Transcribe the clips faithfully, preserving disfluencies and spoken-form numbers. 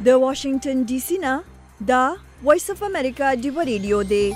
د واشنگټن ډي سي نه دا وایس اف امریکا ډیو ریډیو دی.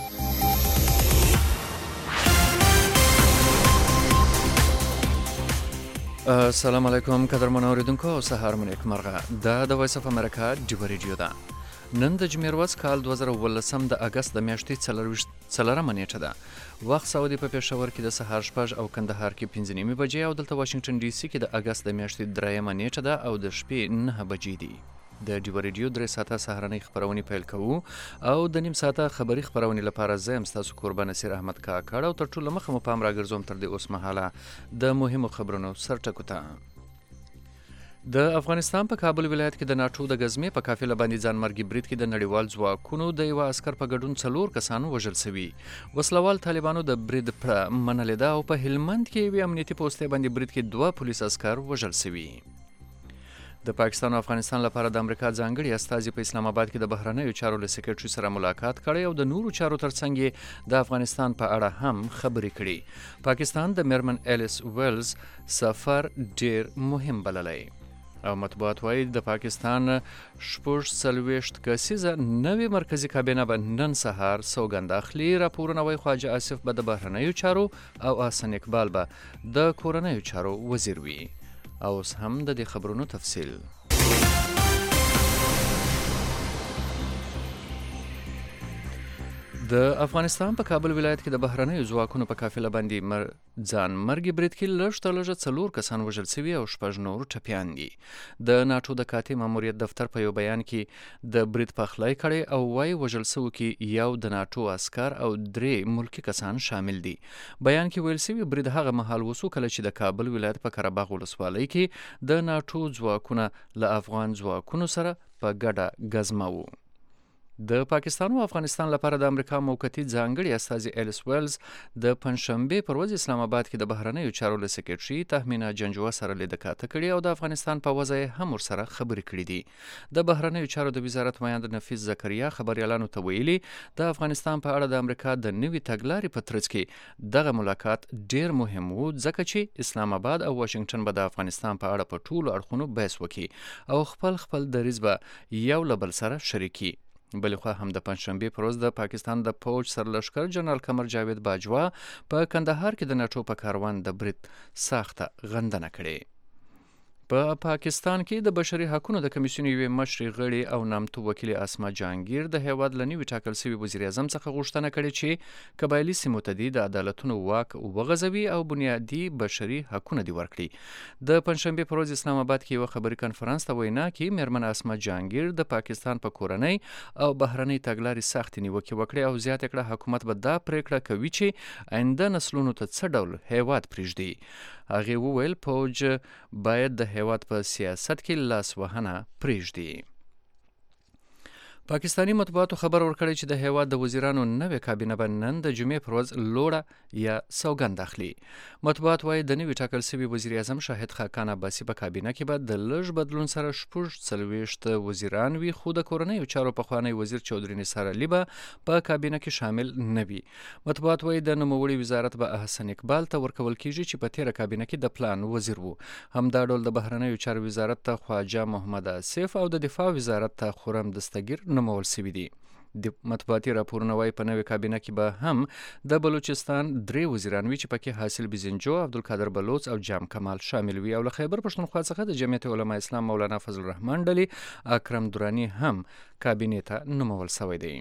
السلام علیکم قدرمن اوریدونکو او سهار مو نیک مرغه. دا د وایس اف امریکا ډیو ریډیو ده. نن د جمعې ورځ کال دوه زره اوولسم د اګست د میاشتې څلورمه نیټه ده. وخت سعودي په پېښور کې د سهار شپږ او کندهار کې پنځه نیمې بجې او دلته واشنګټن ډي سي کې د اګست د میاشتې درېیمه نیټه ده او د شپې نهه بجې دي. د ډیو ریډیو درې ساعته سهارنۍ خپرونې پیل کوو او د نیم ساعته خبري خپرونې لپاره زه یم ستاسو کوربه نصیر احمد کاکړ او تر ټولو مخه مو پام راګرځوم تر دې اوس مهاله د مهمو خبرونو سرټکو ته. د افغانستان په کابل ولایت کې د ناټو د غزمې په قافله باندې ځانمرګي برید کې د نړیوال ځواکونو د یو عسکر په ګډون څلور کسان وژل شوي. وسلوال طالبانو د برید پړه منلې ده او په هلمند کې یوې امنیتي پوستې باندې برید کې دوه پولیس عسکر وژل شوي. د پاکستان او افغانستان لپاره د امریکا ځانګړي استازي په اسلام آباد کې د بهرنیو چارو له سکرټري سره ملاقات کړی او د نورو چارو ترڅنګ د افغانستان په اړه هم خبرې کړي. پاکستان د میرمن ایلیس ویلز سفر ډیر مهم بللی او مطبوعات وایي د پاکستان شپږ څلوېښت کسیزه نوې مرکزي کابینه به نن سهار سوګند اخلي. راپورونه وایي خواجه آصف به د بهرنیو چارو او احسن اقبال به د کورنیو چارو وزیر وي. او اوس هم د دې خبرونو تفصیل. د افغانستان په کابل ولایت کې د بهرنیو ځواکونو په قافله باندې مر ځان مرګي برید کې لږ تر لږه څلور کسان وژل شوي او شپږ نور ټپیان دي. د ناټو د کاتې ماموریت دفتر په یو بیان کې د برید پخلی کړی او وایي وژل شوو کې یو د ناټو عسکر او درې ملکي کسان شامل دي. بیان کې ویل شوي برید هغه مهال وسو کله چې د کابل ولایت په قره باغ ولسوالۍ کې د ناټو ځواکونه له افغان ځواکونو سره په ګډه ګزمه وو. د پاکستان او افغانستان لپاره د امریکا موقتي ځانګړي استازي ایلیس ویلز د پنځشنبې پر ورځ اسلام آباد کې د بهرنیو چارو له سکرټري تهمینه جنجوه سره لیدکاته کړې او د افغانستان په وضع هم ورسره خبرې کړې دي. د بهرنیو چارو د وزارت مایند نفیس زکریا خبريالانو ته ویلي د افغانستان په اړه د امریکا د نوي تګلارې په ترڅ کې دغه ملاقات ډیر مهم و ځکه چې اسلام آباد او واشنګټن به د افغانستان په اړه په ټولو اړخونو بحث وکړي او خپل خپل دریځ به یو له بل سره شریکي. بلخوا هم د پنځشنبې پر ورځ د پاکستان د فوج سرلښکر جنرال قمر جاوید باجوا په کندهار کې د ناټو په کاروان د برید سخته غندنه کړې. په پا پاکستان کې د بشري حقوقو د کمیسیون یوې مشرې غړي او نامتو وکیل اسما جهانگیر د هیواد له نوي ټاکل شوي وزیر اعظم څخه غوښتنه کړې چې قبایلي سیمو ته د عدالتونو واک وغځوي او بنیادي بشري حقوق دي ورکړي. د پنځشنبې پر ورځ اسلام آباد کې یو خبري کنفرانس ته وینا کې میرمن اسما جهانگیر د پاکستان په کورنۍ او بهرنۍ تګلارې سخت نیوکه وکړه او زیاته کړه حکومت به دا پریکړه کوي چې آینده نسلونو ته څه ډول هیواد پرېږدي. هغه وویل فوج باید د هیواد په سیاست کې لاس وهنه پرېږدي. پاکستانی مطبوعاتو خبر ورکړی چې د هیواد د وزیرانو نوې کابینه به نن د جمعې پر ورځ لوړه یا سوګند اخلي. مطبوعات وایي د نوي ټاکل شوي وزیر اعظم شاهد خاقان عباسي په کابینه کې به د لږ بدلون سره شپږ څلوېښت وزیران وي خو د کورنیو چارو پخوانی وزیر چودري نثار علي به په کابینه کې شامل نه وي. مطبوعات وایي د نوموړي وزارت به احسن اقبال ته ورکول کیږي چې په تیره کابینه کې د پلان وزیر وو. همدا ډول د بهرنیو چارو وزارت ته خواجه محمد آصف او د دفاع وزارت ته خرم دستگیر نومول شوي دي. د مطبوعاتي راپورونه وایي په نوې کابینه کې به هم د بلوچستان درې وزیران وي چې پکې حاصل بزنجو، عبدالقادر بلوچ او جام کمال شامل وي او له خیبر پښتونخوا څخه د جمعیت علما اسلام مولانا فضل الرحمن ډلې اکرم دراني هم کابینې ته نومول شوی دی.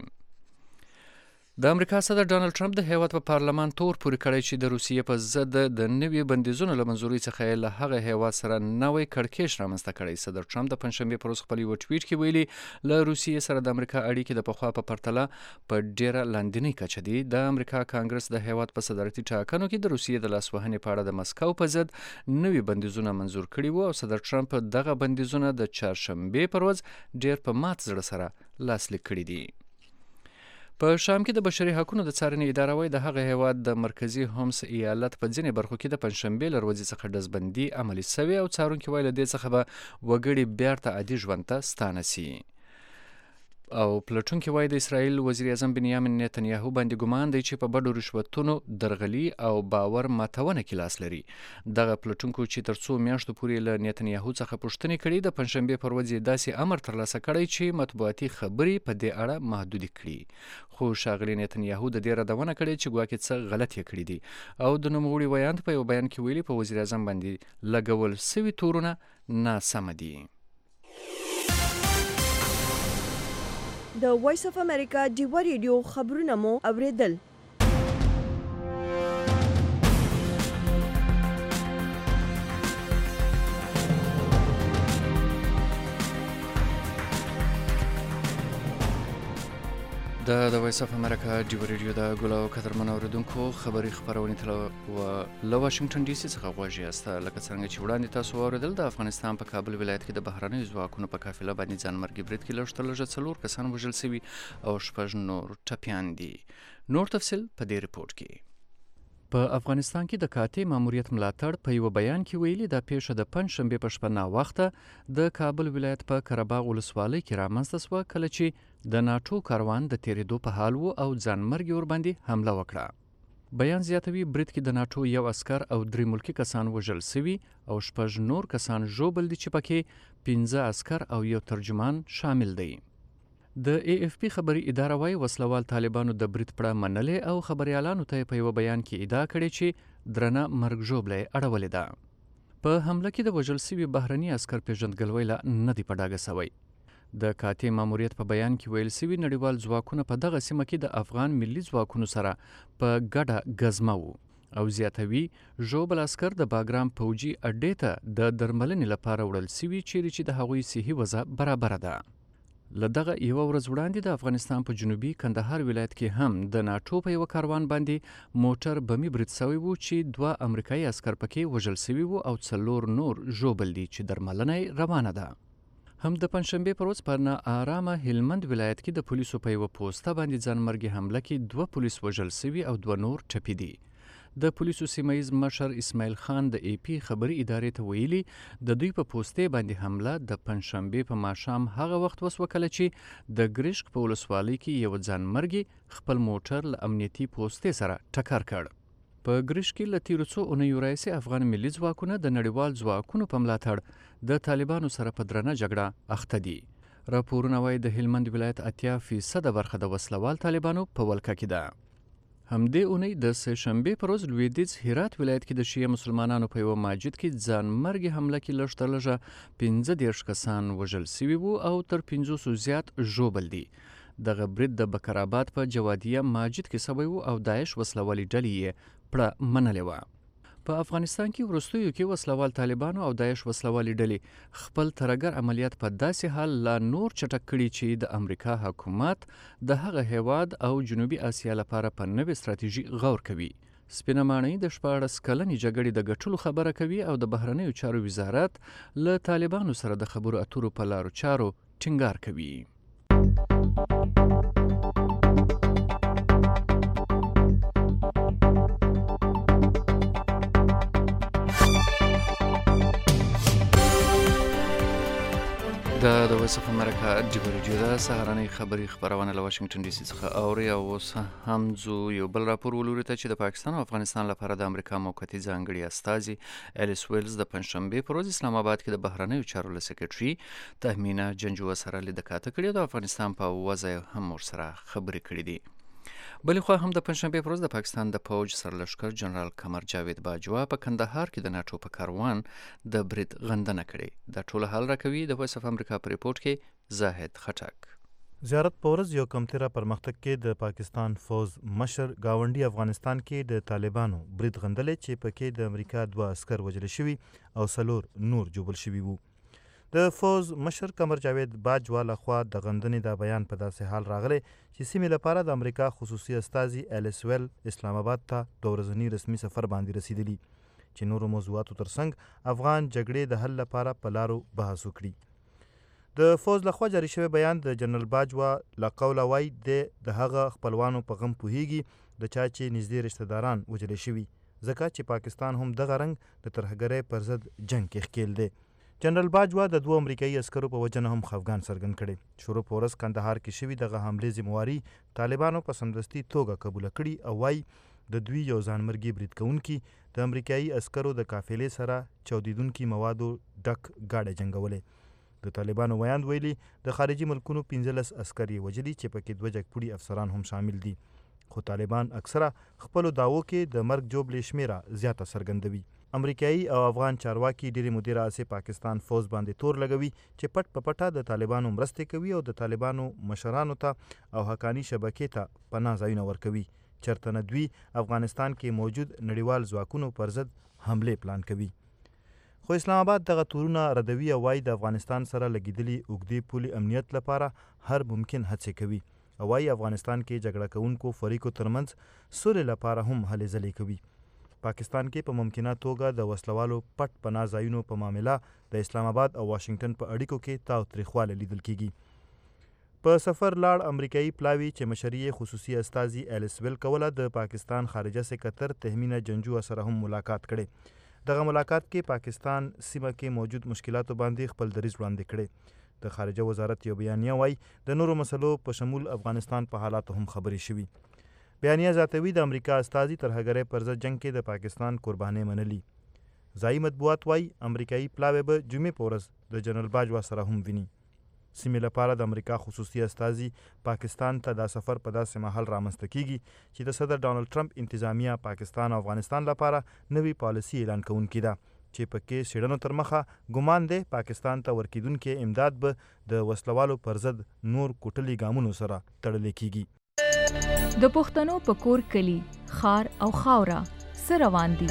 د امریکا صدر ډانلډ ټرمپ د هیواد په پارلمان تور پورې کړی چې د روسیې په ضد د نوي بندیزونو له منظورۍ څخه له هغه هیواد سره نوی کړکېچ رامنځته کړی. صدر ټرمپ د پنځشنبې پر ورځ خپل یو ټویټ کې ویلي له روسیې سره د امریکا اړیکې د پخوا په پرتله په ډیره لاندنۍ کچه دي. د امریکا کانګرس د هیواد په صدارتي ټاکنو کې د روسیې د لاسوهنې په اړه د مسکو په ضد نوي بندیزونه منظور کړي وو او صدر ټرمپ دغه بندیزونه د چهارشنبې پر ورځ ډیر په مات زړه سره لاسلیک کړي دي. په شام کې د بشري حقوقو د څارنې اداره وایي د هغه هیواد د مرکزي هومس ایالت په ځینې برخو کې د پنځشنبې له ورځې څخه ډزبندي عملي شوې او څارونکي وایي له دې څخه به وګړي بیرته عادي ژوند ته ستانه سي. او پلټونکي وایي د اسرائیل وزیر اعظم بنیامین نتنیاهو باندې ګمان دی چې په بډو رشوتونو درغلي او باور ماتونه کې لاس لري. دغه پلټونکو چې تر څو میاشتو پورې له نتنیاهو څخه پوښتنې کړي د پنجشنبې پر ورځ یې داسې امر ترلاسه کړی چې مطبوعاتي خبرې په دې اړه محدودې کړي. خو ښاغلي نتنیاهو د دې ردونه کړې چې ګواکې څه غلط یې کړي دي او د نوموړي ویاند په یو بیان کې ویلي په وزیر اعظم باندې لګول سوي تورونه ناسمه دي. د وایس اف امریکا ډیوا ریډیو خبرونه مو اوریدل. د د وایس اف امریکا ډیوا ریډیو د ګلو قدرمن اوریدونکو خبري خبرونه تل و له واشنگټن ډي سي څخه غواړي است لکه څنګه چې وړاندې تاسو اوریدل د افغانستان په کابل ولایت کې د بهرنیو ځواکونو په قافله باندې ځانمرګي برید کې لږ تر لږه څلور کسان وژل شوي او شپږ نور ټپیان دي. نور تفصیل په دې رپورټ کې. په افغانستان کې د کاتې ماموریت ملاتړ په یو بیان کې ویلي دا پیښه د پنجشنبې په شپه ناوخته د کابل ولایت په قرهباغ ولسوالۍ کې رامنځته شوه کله چې د ناټو کاروان د تیریدو په حال و او ځانمرګي ورباندې حمله وکړه. بیان زیاتوي برید کې د ناټو یو عسکر او درې ملکي کسان وژل سوي او شپږ نور کسان ژوبل دي چې پکې پنځه عسکر او یو ترجمان شامل دی. د ای اف پی خبري اداره وايي وسلوال طالبانو د برید پړه منلې او خبريالانو ته په یو بیان کې ادعا کړې چې درنه مرګ ژوبله اړولې ده. په حمله کې د وژل سوي بهرني عسكر پیژندګلوي لا نه دی په ډاګه سوی. د کاتې ماموریت په بیان کې ویل سوي نړیوال ځواکونه په دغه سیمه کې د افغان ملي ځواکونو سره په ګډه غزمه وو او زیاتوي ژوبل عسكر د باګرام پوجي اډې ته د درملنې لپاره وړل سوي چیرې چې د هغوی صحي وضع برابر ده. له دغه یوه ورځ وړاندې د افغانستان په جنوبي کندهار ولایت کې هم د ناټو په یوه کاروان باندې موټر بمي برید سوی و چې دوه امریکایي عسکر پکې وژل سوي وو او څلور نور ژوبل دي چې درملنه روانه ده. هم د پنجشنبې پر ورځ په ناارامه هلمند ولایت کې د پولیسو په یوه پوسته باندې ځانمرګي حمله کې دوه پولیس وژل سوي او دوه نور ټپي دي. د پولیسو سیمایز مشر اسماعیل خان د ای پی خبري ادارې ته ویلي د دوی په پوستې باندې حمله د پنجشنبې په ماښام هغه وخت وسوه کله چې د ګریشک په ولسوالۍ کې یو ځانمرګي خپل موټر له امنیتي پوستې سره ټکر کړ. په ګریشک کې له تیرو څو اونیو راهیسې افغان ملي ځواکونه د نړیوال ځواکونو په ملاتړ د طالبانو سره په درنه جګړه اخته دي. راپورونه وایي د هلمند ولایت اتیا فیصده برخه د وسلوال طالبانو په ولکه کې ده. همدې اونۍ د سه شنبې پر ورځ لویدیځ هرات ولایت کې د شیعه مسلمانانو په یوه مسجد کې ځانمرګي حمله کې لږ تر لږه پنځه دېرش کسان وژل سوي وو او تر پنځوسو زیات ژوبل دي. دغه برید د بکرآباد په جوادیه مسجد کې سوی وو او داعش وسلوالي ډلې یې پړه منلې وه. په افغانستان کې وروستیو کې وسلوال طالبانو او داعش وسلوالي ډلې خپل ترګر عملیات په داسې حال لا نور چټک کړي چې د امریکا حکومت د هغه هیواد او جنوبي اسیا لپاره په نوې ستراتیژي غور کوي. سپینه ماڼۍ د شپاړس کلنې جګړې د ګټلو خبره کوي او د بهرنیو چارو وزارت له طالبانو سره د خبرو اترو په لارو چارو ټینګار کوي. د د وایس اف امریکا ډیوا ریډیو د سهارنۍ خبري خبرونه له واشنگټن ډي سي څخه اوري او اوس هم ځو یو بل راپور ولوري ته چې د پاکستان او افغانستان لپاره د امریکا موقتي ځانګړي استازي الیس ویلز د پنجشنبې پر ورځ اسلام آباد کې د بهرنیو چارو له سکرټري تهمینه جنجو سره لیدکاته کړې او د افغانستان په وضع هم ورسره خبرې کړې دي. بلې خوا هم د پنجشنبې پر ورځ د پاکستان د پوج سرلښکر جنرال قمر جاوید باجوا په کندهار کې د ناټو په کاروان د برید غندنه کړې. دا ټول حال راکوي د وایس اف امریکا په ریپورت کې زاهد خټک. زیارت په ورځ یو کمتره پرمختګ کې د پاکستان فوز مشر گاونډي افغانستان کې د طالبانو برید غندلې چې پکې د امریکا دوه عسكر وژل شوي او څلور نور جوبل شوي وو. د فوز مشر قمر جاوید باجوا لخوا د غندنې دا بیان په داسې حال راغلی چې سیمې لپاره د امریکا خصوصي استازي الیس ویل اسلام آباد ته دوه ورځني رسمي سفر باندې رسیدلی چې نورو موضوعاتو ترڅنګ افغان جګړې د حل لپاره په لارو بحث وکړي. د فوز لخوا جاری شوی بیان د جنرال باجوا له قوله وایي د هغه خپلوانو په غم پوهیږي د چا چې نږدې رشته داران وژل شوي ځکه چې پاکستان هم دغه رنګ د ترهګرۍ پر ضد جنګ کې ښکیل دی. جنرال باجوا د دوه امریکایي عسکرو په وجه نه هم خفګان څرګند کړی. شروع په ورځ کندهار کې شوي دغه حملې ذمواري طالبانو په سمدستي توګه قبوله کړي او وایي د دوی یو ځانمرګي برید کوونکي د امریکایي عسکرو د قافلې سره چاودیدونکي موادو ډک ګاډی جنګولې. د طالبانو ویاند ویلي د خارجي ملکونو پنځلس عسکر یې وژلي چې پکې دوه جګپوړي افسران هم شامل دي. خو طالبان اکثره خپلو دعوو کې د مرګ جوړې شمیره زیاته څرګندوي. امریکایي او افغان چارواکي ډېرې مودې راهیسې پاکستان فوز باندې تور لګوي چې پټ په پټه د طالبانو مرستې کوي او د طالبانو مشرانو ته او حقاني شبکې ته پناه ځایونه ورکوي، چېرته نه دوی افغانستان کې موجود نړیوال ځواکونو پر ضد حملې پلان کوي. خو اسلام آباد دغه تورونه ردوي او وایي د افغانستان سره لګېدلي اوږدې پولې امنیت لپاره هر ممکن هڅې کوي او وایي افغانستان کې جګړه کوونکو فریقو ترمنځ سولې لپاره هم هلې ځلې کوي. پاکستان کې په ممکنه توګه د وسلوالو پټ پناه ځایونو په معامله د اسلام آباد او واشنگټن په اړیکو کې تاو تریخوالی لیدل کیږي. په سفر لاړ امریکایي پلاوي چې مشري خصوصي استازي ایلیس ویل کوله د پاکستان خارجه سکرتر تهمینه جنجو سره هم ملاقات کړي. دغه ملاقات کې پاکستان سیمه کې موجود مشکلاتو باندې خپل دریځ وړاندې کړي. د خارجه وزارت یو بیانیه وایي د نورو مسلو په شمول افغانستان په حالاتو هم خبرې شوي. بیانیه ذاتوي د امریکا استازي ترهګرۍ پر ضد جنګ کې د پاکستان قربانۍ منلي. ځایي مطبوعات وایي امریکایي پلاوی به جمعې په ورځ د جنرال باجوا سره هم ویني. سیمې لپاره د امریکا خصوصي استازي پاکستان ته دا سفر په داسې مهال رامنځته کیږي چې د صدر ډانلډ ټرمپ انتظامیه پاکستان او افغانستان لپاره نوې پالیسي اعلان کوونکې ده چې پکې څېړنو تر مخه ګمان دی پاکستان ته ورکېدونکې امداد به د وسلوالو پر ضد نور کوټلي ګامونو سره تړلی کیږي. د پښتنو په کور کلی خار او خاوره سره روان دي.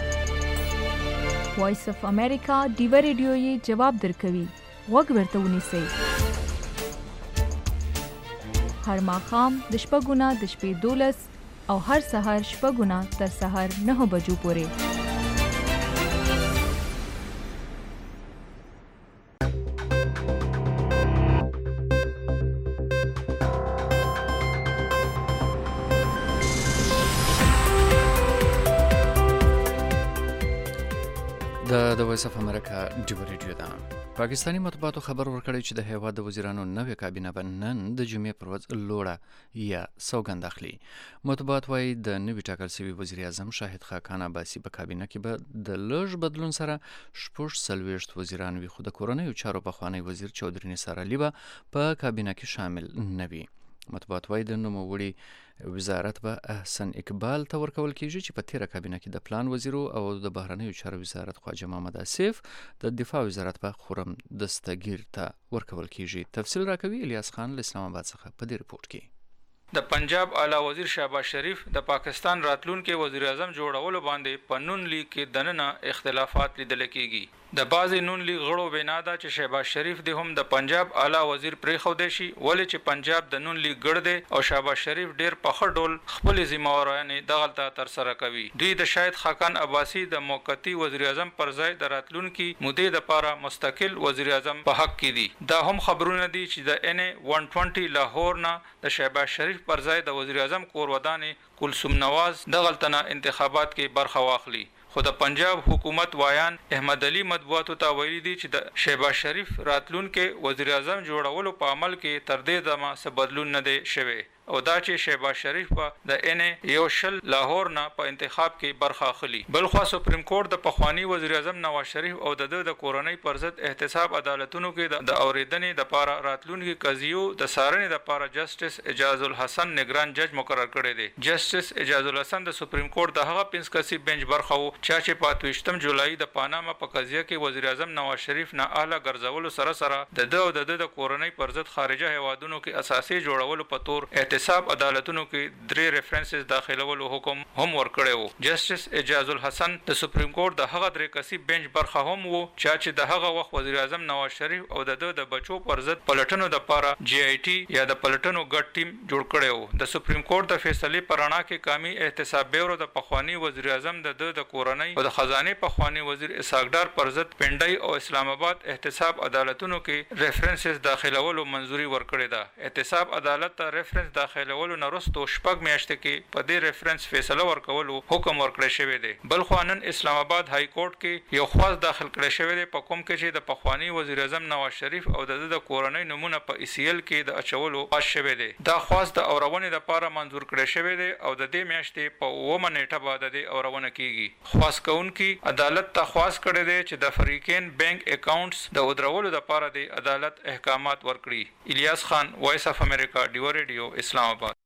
وایس اف امریکا ډیو ریډیو یې جواب درکوي. غوږ ورته ونیسئ. هر ماښام د شپږو نه د شپې دولس او هر سهار شپږو نه تر سهار نهو بجو پورې. د وایس اف امریکا ډیو ریډیو ده. پاکستاني مطبوعاتو خبر ورکړی چې د هیواد د وزیرانو نوې کابینه به نن د جمعې پر ورځ لوړه یا سوګند اخلي. مطبوعات وایي د نوي ټاکل شوي وزیر اعظم شاهد خاقان عباسي په کابینه کې به د لږ بدلون سره شپږ څلوېښت وزیران وي، خو د کورنیو چارو پخوانی وزیر چودري نثار علي به په کابینه کې شامل نه وي. مطبوعات وایي د نوموړي وزارت به احسن اقبال ته ورکول کیږي چې په تیره کابینه کې د پلان وزیرو او د بهرنیو چارو وزارت خواجه محمد آصف، د دفاع وزارت به خرم دستگیر ته ورکول کیږي. تفصیل راکوي الیاس خان له اسلام آباد څخه په دې رپورټ کې. د پنجاب اعلی وزیر شهباز شریف د پاکستان راتلونکي وزیر اعظم جوړولو باندې په نون لیگ کې دننه اختلافات لیدل کېږي. د بعضې نون لیگ غړو بنا ده چې شهباز شریف د هم د پنجاب اعلی وزیر پرېښودی شي، ولې چې پنجاب د نون لیگ ګړ دی او شهباز شریف ډېر په ښه ډول خپلې ذمهوارانې دغلته ترسره کوي. دوی د شاهد خاقان عباسي د موقتي وزیر اعظم پر ځای د راتلونکي مودې دپاره مستقل وزیر اعظم په حق کې دي. دا هم خبرونه دي چې د ان ای ون ټوینټي لاهور نه د شهباز شریف پر ځای د وزیر اعظم کورودانې کلثوم نواز دغلته نه انتخابات کې برخه واخلي. خو د پنجاب حکومت وایان احمد علي مطبوعاتو ته ویلي دي چې د شهباز شریف راتلونکي وزیر اعظم جوړولو په عمل کې تر دې دمه څه بدلون نه دی شوی او دا چې شهباز شریف په د ان ای یو شل لاهور نه په انتخاب کې برخه اخلي. بلخوا سپریم کورټ د پخوانی وزیر اعظم نواز شریف او د د کورنۍ پر ضد احتساب عدالتونو کې د اوریدنې د پاره راتلونکي قضیو د سارنې د پاره جسټس اجاز الحسن نگران جج مقرر کړی دی. جسټس اجاز الحسن د سپریم کورټ د هغه پنځ کسي بنچ برخه وو چې په اتویشتم جولای د پاناما په قضیه کې وزیر اعظم نواز شریف نه اعلی ګرځولو سره سره د د او د د کورنۍ پر ضد خارجه هیوادونو کې اساسي جوړولو په تور احتساب عدالتونو کې درې ریفرنسز داخلولو حکم هم ورکړی وو. جسټس اجاز الحسن د سپریم کورټ د هغه درې کسي بنچ برخه هم وو چې د هغه وخت وزیر اعظم نواز شریف او د د بچو پر ضد پلټنو د پاره جی آی ټي یا د پلټنو ګډ ټیم جوړ کړی وو. د سپریم کورټ د فیصلې پر رڼا کې قومي احتساب بیورو د پخوانی وزیر اعظم د د کورنۍ او د خزانه پخوانی وزیر اسحاق ډار پر ضد پنډای او اسلام آباد احتساب عدالتونو کې ریفرنسز داخلولو منځوري ورکړی ده. احتساب عدالت ته ریفرنس داخلولو نه وروسته شپږ میاشتې کې په دې ریفرنس فیصله ورکولو حکم ورکړی شوی دی. بل خو نن اسلام آباد های کورټ کې یو خواست داخل کړی شوی دی په کوم کې چې د پخوانی وزیر اعظم نواز شریف او د د کورنۍ نمونه په ای سی ال کې د اچولو خواست شوی دی. دا خواست د اورونې لپاره منظور کړی شوی دی او د دې میاشتې په اوومه نیټه باندې د اورونه کیږي. خواست کوونکي عدالت ته خواست کړی دی چې د فریقین بانک اکاونټس د ودرولو لپاره د عدالت احکامات ورکړي. الیاس خان، وایس اف امریکا، ډیو ریډیو، اسلام آباد.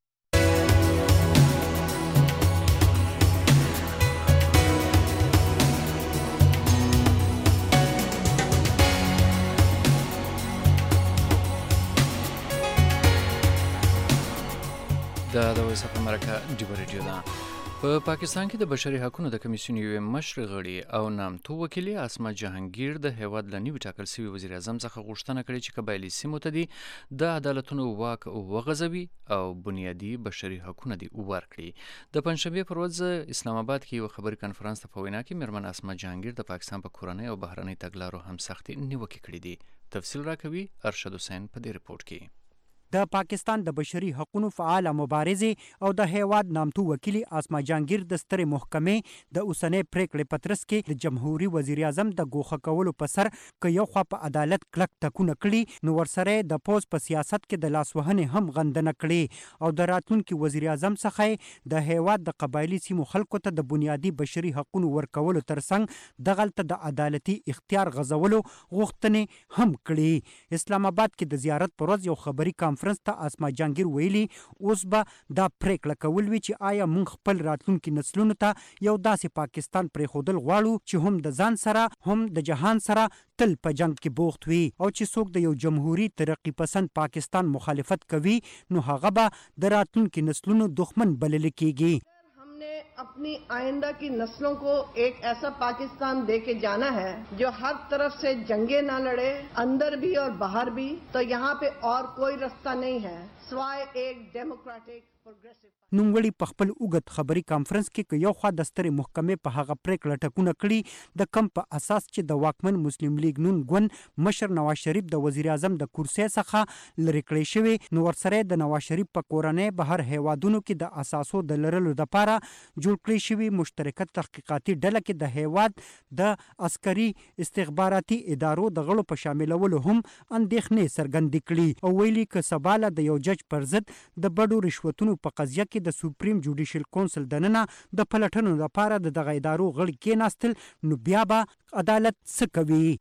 دا د وایس اف امریکا ډیو ریډیو ده. په پاکستان کې د بشري حقوقو د کمیسیون یو مشر غړي او نامتو وکیل اسما جهانگیر د هیواد له نیو ټاکل شوي وزیر اعظم څخه غوښتنه کړې چې قبایلي سیمو ته دي د عدالتونو واک وغځوي او بنیادي بشري حقوق دي ورکړي. د پنځشنبه پر ورځ اسلام آباد کې یو خبري کانفرنس ته په وینا کې میرمن اسما جهانگیر د پاکستان په کورنۍ او بهرنۍ تګلارو هم سختي نیوکې کړې دي. تفصیل راکوي ارشد حسین په دې رپورت کې. د پاکستان د بشري حقوقو فعال مبارزې او د هیواد نامتو وکیل اسما جهانگیر د سترې محکمې د اوسنۍ پریکړې پترس کې د جمهوریت وزیر اعظم د ګوښه کولو په سر ک یو خوا په عدالت کلک ټکونه کړي نو ورسره د پوز په سیاست کې د لاسوهنې هم غندنه کړي او د راتلونکي وزیر اعظم څخه د هیواد د قبایلی سیمو خلکو ته د بنیادی بشري حقوقو ورکولو ترڅنګ دغلته د عدالتي اختیار غځولو غوښتنې هم کړي. اسلام آباد کې د زیارت پر ورځ یو خبري کانفرنس ته اسما جهانگیر ویلي اوس به دا پریکړه کول وی چې آیا موږ خپل راتلونکي نسلونو ته یو داسې پاکستان پرېښودل غواړو چې هم د ځان سره هم د جهان سره تل په جنگ کې بوخت وي او چې څوک د یو جمهوریت ترقی پسند پاکستان مخالفت کوي نو هغه به د راتلونکي نسلونو دښمن بلل کیږي. अपनी आइंदा की नस्लों को एक ऐसा पाकिस्तान दे के जाना है जो हर तरफ से जंगे ना लड़े, अंदर भी और बाहर भी. तो यहाँ पे और कोई रास्ता नहीं है सिवाय एक डेमोक्रेटिक प्रोग्रेसिव. نوموړي په خپل اوږد خبري کانفرنس کې یو خوا د سترې محکمې په هغه پریکړه ټکونه کړي د کم په اساس چې د واکمن مسلم لیگ نون ګوند مشر نواز شریف د وزیر اعظم د کرسۍ څخه لرې کړی شوی نو ورسره د نواز شریف په کورنۍ بهر هیوادونو کې د اساسو د لرلو لپاره جوړ کړی شوی مشترکه تحقیقاتي ډله کې د هیواد د عسکري استخباراتي ادارو د غړو په شاملولو هم اندېښنې څرګندې کړي او ویلي که سباله د یو جج پر ضد د بډو رشوتونو په قضیه کې د سپریم جوډیشل کونسل دننه د پلټنو لپاره د دغه ادارو غړي کېناستل نو بیا به عدالت څه کوي.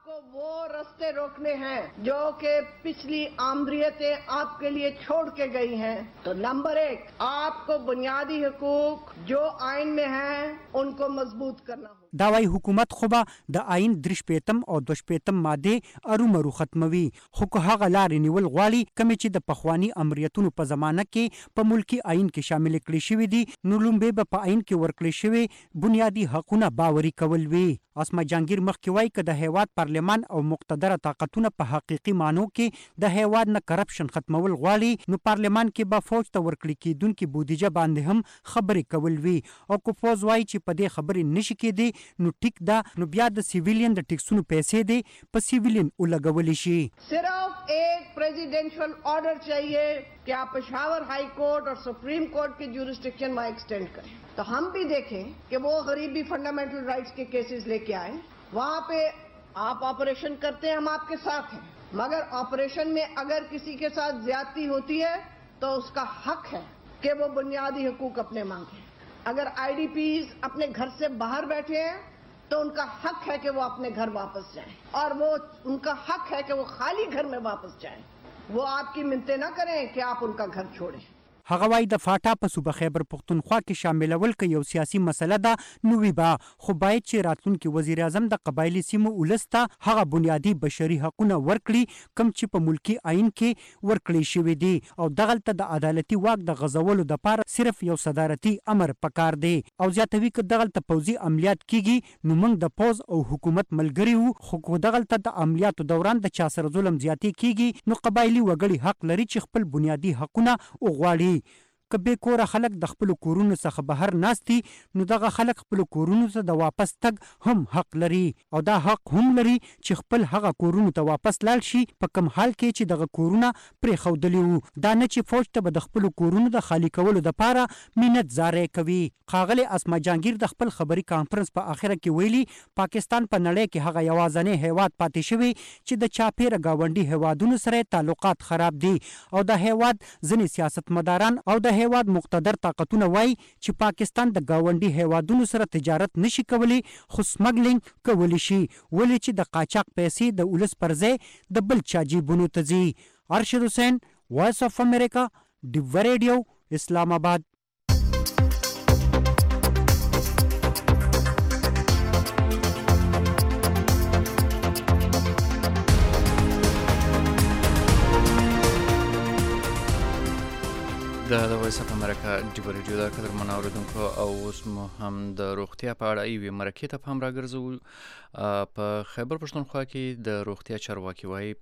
वो रास्ते रोकने हैं जो कि पिछली आमदरियतें आपके लिए छोड़ के गई हैं. तो नंबर एक, आपको बुनियादी हकूक जो आइन में हैं उनको मजबूत करना होगा. دا وايي حکومت خو به د آئین درې شپېتم او دوه شپېتم مادې ارومرو ختموي خو که هغه لارې نیول غواړي کومې چې د پخواني امریتونو په زمانه کې په ملکی آئین کې شامل کړي شوي دي نو لومبې به په آئین کې ورکړي شوي بنیادي حقونه باوري کول وي. اسما جهانگیر مخکې وایي که د هیواد پارلمان او مقتدره طاقتونه په حقیقي معنو کې د هیواد نه کرپشن ختمول غواړي نو پارلمان کې به فوج ته ورکړي کېدونکې بودیجه باندې هم خبرې کول وي او که فوج وایي چې په دې خبرې نشي کېدی نو ټیک دا نو بیا د سیویلین د ټیکسونو پیسې دي په سیویلین ولګولی شي. صرف ایک प्रेसिडेंशियल ऑर्डर चाहिए कि आप पेशावर हाई कोर्ट और सुप्रीम कोर्ट के ज्यूरिसडिक्शन वहाँ एक्सटेंड करें. तो हम भी देखें कि वो गरीबी फंडामेंटल राइट्स के केसेस लेके आए. वहाँ पे आप ऑपरेशन करते हैं, हम आपके साथ हैं, मगर ऑपरेशन में अगर किसी के साथ ज्यादती होती है तो उसका हक है कि वो बुनियादी हकूक अपने मांगे. अगर आई डी पीज अपने घर से बाहर बैठे हैं तो उनका हक है कि वो अपने घर वापस जाएं और वो उनका हक है कि वो खाली घर में वापस जाएं. वो आपकी मिन्नतें ना करें कि आप उनका घर छोड़ें. هغه وايي د فاټا په صوبه خیبر پختونخوا کې شاملول که یو سیاسي مسله ده نو وی با خو باید چې راتلونکي وزیر اعظم د قبایلی سیمو ولسته هغه بنیادی بشري حقونه ورکړي کم چې په ملکی آئین کې ورکړي شوی دي او دغلته د عدالتي واک د غځولو لپاره صرف یو صدارتي امر پکار دی او زیاتوي که دغلته پوځي عملیات کیږي نو موږ د پوز او حکومت ملګری وو خو که دغلته د عملیاتو دوران د چا سره ظلم زیاتی کیږي نو قبایلی وګړي حق لري چې خپل بنیادی حقونه وغواړي. که بې کوره خلک د خپلو کورونو څخه بهر ناست دي نو دغه خلک خپلو کورونو ته د واپس تګ هم حق لري او دا حق هم لري چې خپل هغه کورونو ته واپس لاړ شي په کوم حال کې چې دغه کورونه پرېښودلي وو. دا نه چې فوج ته به د خپلو کورونو د خالي کولو دپاره مینت زاری کوي. ښاغلی اسما جهانګیر د خپل خبري کانفرنس په آخره کې ویلي پاکستان په نړۍ کې هغه یوازینی هیواد پاتې شوی چې د چاپېره ګاونډي هیوادونو سره تعلقات خراب دي او د هیواد ځینې سیاستمداران او د هیواد مقتدر طاقتونه وایي چې پاکستان د ګاونډي هیوادونو سره تجارت نشي کولی خو سمګلینګ کولی شي ولې چې د قاچاق پیسې د ولس پر ځای د بل چا جیبونو ته ځي. ارشد حسین، وایس اف امریکا، ډیوه ریډیو، اسلام آباد. د وایس اف امریکا ډیوه ریډیو د قدرمنو اوریدونکو او اوس مو هم د روغتیا په اړه یوې مرکې ته پام راګرځوو. په خیبر پښتونخوا کې د روغتیا چارواکي وایي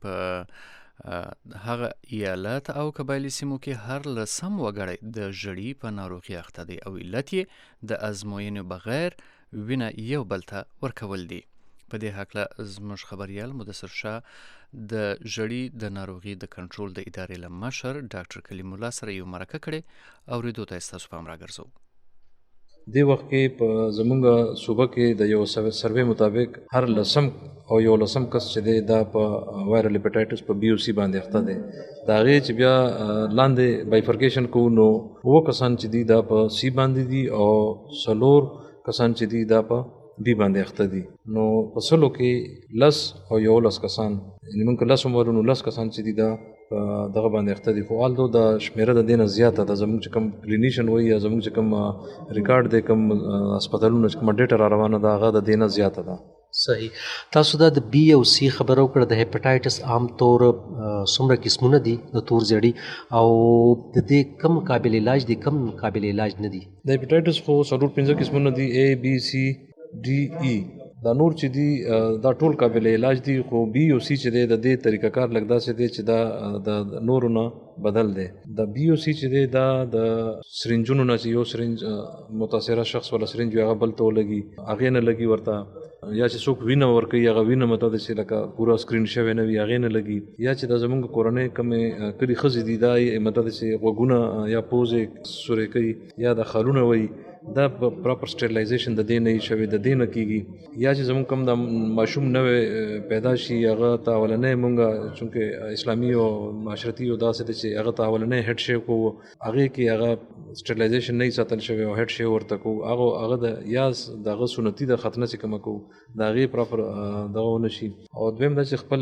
په هغه ایالت او قبایلي سیمو کې هر لسم وګړی د ژړي په ناروغي اخته دی او علت یې د ازموینې بغیر وینه یو بل ته ورکول دي. په دې هکله زموږ خبریال مدثر شاه د ژړي د ناروغي د کنټرول د ادارې له مشر ډاکټر کلیم الله سره یو مرکه کړې او ریدو ته ستاسو پام راګرځو. دې وخت کې په زمونږ صوبه کې د یو سروې مطابق هر لسم او یو لسم کس چې دی دا په وایرل هیپاټایټس په بي او سی باندې اخته دی. د هغې چې بیا لاندې بایفرکیشن کوو نو اووه کسان چې دي دا په سی باندې دي او څلور کسان چې دي دا په بی باندې اخته دي. نو په سلو کې لس او یو لس کسان یعنې موږ لس عمرو نو لس کسان چې دي دا دغه باندې اخته دي. خو آلدو د شمیره د دې نه زیاته ده. زموږ چې کوم کلینیشن وایي یا زموږ چې کوم ریکارډ دی کوم هسپتالونو چې کومه ډیټه را روانه ده هغه د دې نه زیاته ده. صحیح. تاسو دا د بی او سی خبره وکړه. د هیپاټایټس عام طور څومره قسمونه دي د تور زیړي او د دې کم قابل علاج دي کم قابل علاج نه دي؟ د هیپاټایټس خو څلور پنځه قسمونه دي، اے بی سی ډي ای. دا نور چې دي دا ټول قابل علاج دي خو بی او سی چې دی د دې طریقه کار لږ داسې دی چې دا د نورو نه بدل دی. د بی او سی چې دی دا د سرنجونو نه چې یو سرنج متاثره شخص ولا سرنج وي هغه بل ته ولګي هغې نه لګي ورته، یا چې څوک وینه ورکوي هغه وینه مته ده چې لکه پوره سکرین شوی نه وي هغې نه لګي، یا چې دا زموږ کورنۍ کمې کلي ښځې دي دا یې مته ده چې غوږونه یا پوزې سورې کوي یا د خالونه وایي دا پراپر سټریلایزیشن د دې نه یې شوی د دې نه کېږي. یا چې زموږ کوم د ماشوم نوی پیدا شي هغه ته اولنی مونږ چونکې اسلامي او معاشرتي او داسې ده چې هغه ته اولنی هیډ شیو کوو هغې کې هغه سټریلایزیشن نه ساتل شوی او هیډ شیو ورته کوو هغه هغه د یا د هغه سنتي د ختنه چې کومه کوو د هغې پراپر دغه ونه شي. او دویم دا چې خپل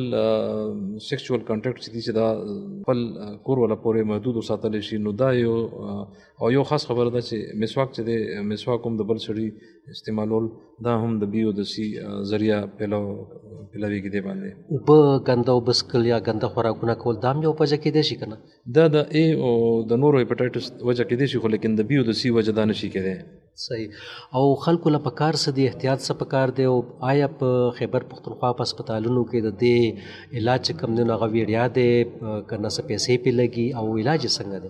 سیکچوال کانټیکټ چې دي چې دا خپل کور والا پورې محدود وساتلی شي. نو دا یو او یو خاص خبره ده چې مسواک چې دی مسواک هم د بل سړي استعمالول دا هم د بی او د سی ذریعه پیلو پیلویږي دی باندې. اوبه ګنده اوبه څښل یا ګنده خوراکونه کول دا هم یو وجه کیدای شي که نه؟ دا د ای او د نورو هیپاټایټس وجه کیدای شي خو لیکن د بی او د سی وجه دا نشي کیدای. صحیح. او خلکو له پکار څه دی احتیاط څه پکار دی او آیا په خیبر پښتونخوا په هسپتالونو کې د دې علاج چې کوم دی نو هغه ویړیا دی که نه څه پیسې پرې لګي او علاج یې څنګه دی؟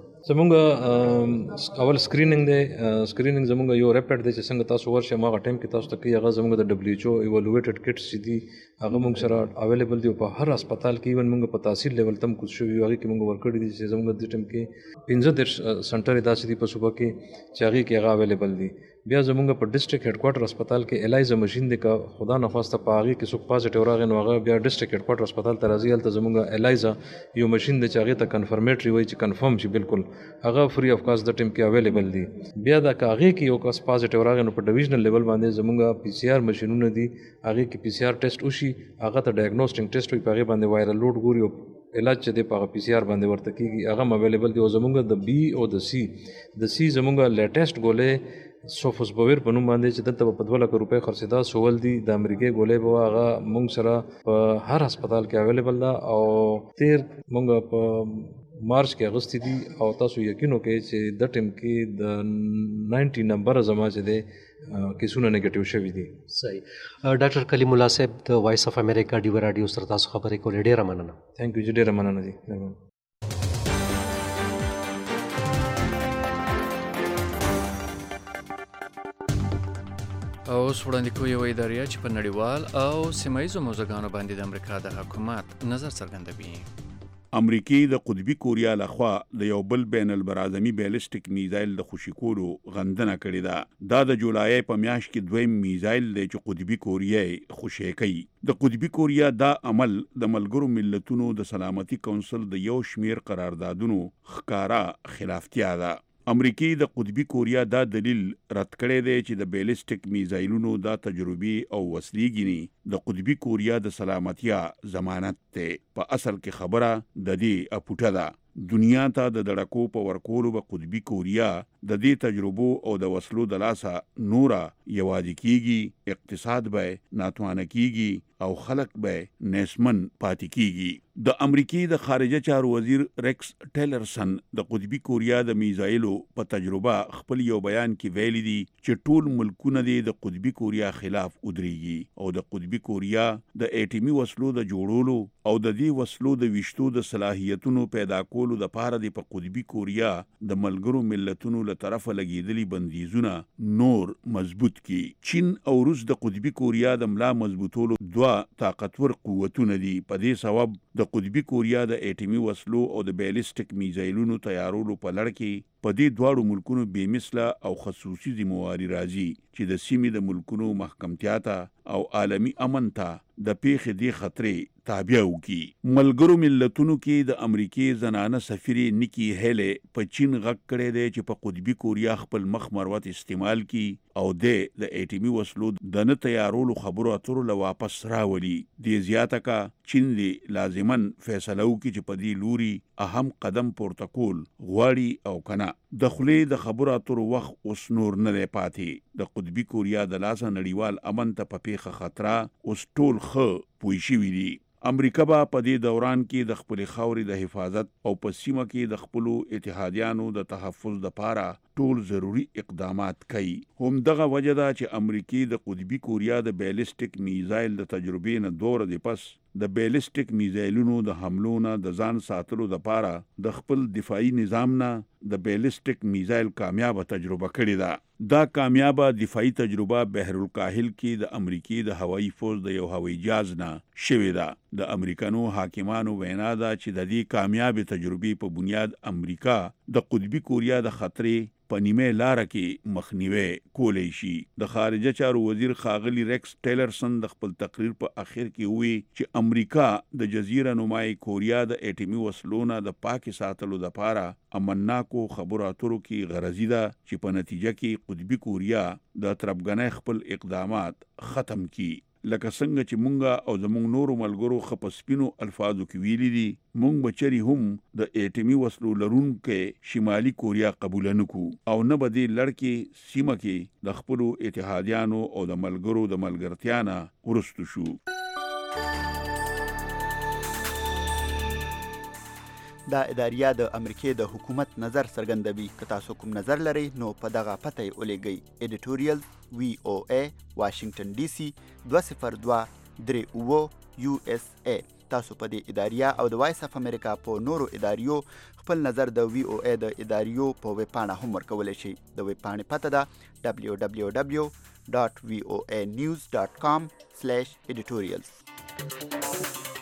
زمونږ اول سکریننګ دی. سکریننګ زمونږ یو ریپټ دی چې څنګه تاسو ورشئ هغه ټایم کې تاسو ته کوي هغه زمونږ د ډبلیو ایچ او ایوالویټډ کټس چې دي هغه مونږ سره اویلیبل دي په هر هسپتال کې. ایون مونږ په تحصیل لیول تم کوز شوي هغې کې مونږ ورکړي دي چې زمونږ دې ټایم کې پنځه دېرش سنټرې داسې دي په صوبه کې چې هغې کې هغه اویلیبل دي. بیا زمونږ په ډسټرک هیډ کوارټر هسپتال کې الایزا مشین دی که خدا نخواسته په هغې کې څوک پازیټیو راغی نو هغه بیا ډسټرک هیډ کوارټر هسپتال ته راځي. هلته زمونږ الایزا یو مشین دی چې هغې ته کنفرمیټري وایي چې کنفرم شي بالکل هغه فری اف کاسټ د ټایم کې اویلیبل دي. بیا دا که هغې کې یو کس پازیټیو راغی نو په ډویژنل لیول باندې زمونږ پی سی آر مشینونه دي هغې کې پی سی آر ټیسټ وشي هغه ته ډایګنوسټنګ ټیسټ وي په هغې باندې وایرل لوډ ګوري او علاج چې دی په هغه پی سی آر باندې ورته کېږي هغه هم اویلیبل دي. او زمونږ د بی او د سی د سی زمونږ لیټیسټ ګولۍ سوفوسبویر په نوم باندې چې دلته په دوه لکه روپۍ خرڅېدا سول دي د امریکې ګولۍ به هغه مونږ سره په هر هسپتال کې اویلیبل ده. او تیر مونږ په مارچ کې اغوستي دي او تاسو یقین وکړئ چې د ټایم کې د ناینټي نمبره زما چې دی کیسونه نیګیټیو شوي دي. صحیح. ډاکټر کلیم الله صاحب د وایس اف امریکا ډیوه راډیو سره تاسو خبرې کولې ډېره مننه. تھینک یو جی ډېره مننه جی. او اوس وړاندې کوو یوه اداریه چې په نړیوال او سیمه ییزو موضوعګانو باندې د امریکا د حکومت نظر څرګندوي. امریکای د قطبي کوریا لخوا د یو بل بین البرازمي بیلسټیک میزایل د خوشي کولو غندنه کړې ده. دا د جولای په میاشت کې دویم میزایل دی چې قطبي کوریا خوشي کوي. د قطبي کوریا دا عمل د ملګرو ملتونو د سلامتي کونسل د یو شمیر قراردادونو ښکارا خلافتیا ده. امریکای د قطبي کوریا دا دلیل رد کړی دی چې د بیلسټیک میزایلونو دا تجربي او وسلې ګینی د قطبي کوریا د سلامتیا ضمانت ته. په اصل کې خبره د دې اپوټه ده. دنیا ته د دړکو په ورکولو به قطبي کوریا د دې تجربو او د وسلو د لاسه نورا یوازې کیږي، اقتصاد به ناتوانه کیږي او خلک به نسمن پاتې کیږي. د امریکای د خارجه چارو وزیر ریکس ټیلرسن د قطبي کوریا د میزایلو په تجربه خپل یو بیان کې ویلي دي چې ټول ملکونه د قطبي کوریا خلاف ودرېږي او د قطبي کوریا د اټیمي وسلو د جوړولو او د دې وسلو د وشتو د صلاحیتونو پیدا کولو د پاره د په قطبي کوریا د ملګرو ملتونو له طرفه لګیدلي بندیزونه نور مضبوط کی. چین او روس د قطبي کوریا د ملا مضبوطولو دوه طاقتور قوتونه دي. په دې سبب د قطبي کوریا د اټیمي وسلو او د بیلسټیک میزایلونو تیارولو په لړ کې په دې دواړو ملکونو بې مثله او خصوصي ذمہواري راځي چې د سیمې د ملکونو محکمتیا ته او عالمی امن ته د پیښې دی خطرې تابع وکي. ملګرو ملتونو کې د امریکای زنانه سفیر نیکی هیله په چین غږ کړی دی چې په قطبي کوریا خپل مخ مروت استعمال کی او د د اټیمي وسلو د نه تیارولو خبرو اترو له واپس راولي. د زیاته کا چین دی لازمن فیصله وکي چې په دې لوري اهم قدم پورته کول غواړي او کنه. د خلې د خبرو اترو وخت اوس نور نه دی پاتې. د قطبي کوریا د لاسه نړیوال امن ته په پیښه خطره اوس ټول خ پوي شوي دي. امریکا به په دې دوران کې د خپل خاورې د حفاظت او په سیمه کې د خپل اتحادیانو د تحفظ لپاره ټول ضروری اقدامات کوي. هم دغه وجه ده چې امریکای د قطبي کوریا د بیلسټیک میزایل د تجربې نه دوره دی پس د بیلسټیک میزایلونو د حملو نه د ځان ساتلو لپاره د خپل دفاعي نظام نه د بیلسټیک میزایل کامیابه تجربه کړې ده. دا کامیابه دفاعي تجربه بحر الکاهل کې د امریکای د هوایي فوج د یو هوایي جهاز نه شوې ده. د امریکانو حاکمانو وینا ده چې د دې کامیابه تجربې په بنیاد امریکا د قطبي کوریا د خطرې په نیمه لار کې مخنیوي کولای شي. د خارجه چارو وزیر خاغلی ریکس ټیلرسن د خپل تقریر په اخر کې وی چې امریکا د جزیره نمای کوریا د اټیمي وسلو نه د پاک ساتلو لپاره امنناکو خبرو اترو کې غرضی ده چې په نتیجه کې قطبي کوریا د تربګنۍ خپل اقدامات ختم کی. لکه څنګه چې مونږه او زمونږ نورو ملګرو خپسپینو الفاظو کې ویلي دي مونږ بچري هم د اټیمي وسلو لرونکو شمالي کوریا قبول نکو او نه به دې لړکې سیمه کې د خپلو اتحادیانو او د ملګرو د ملګرتیا نه ورستو شو. دا اداریه د امریکای د حکومت نظر څرګندوي. که تاسو کوم نظر لرئ نو په دغه پته یې ولیږئ. ایډیټوریال وی او ای واشنگټن ډي سي دوه صفر دوه درې اوه یو اس ای. تاسو په دې اداریه او د وایس اف امریکا په نورو اداریو خپل نظر د وی او ای د اداریو په ویب پاڼه هم ورکولی شئ. د ویب پاڼې پته ده دبلیو دبلیو دبلیو ډاټ وی او ای نیوز ډاټ کام سلیش ایډیټوریالز.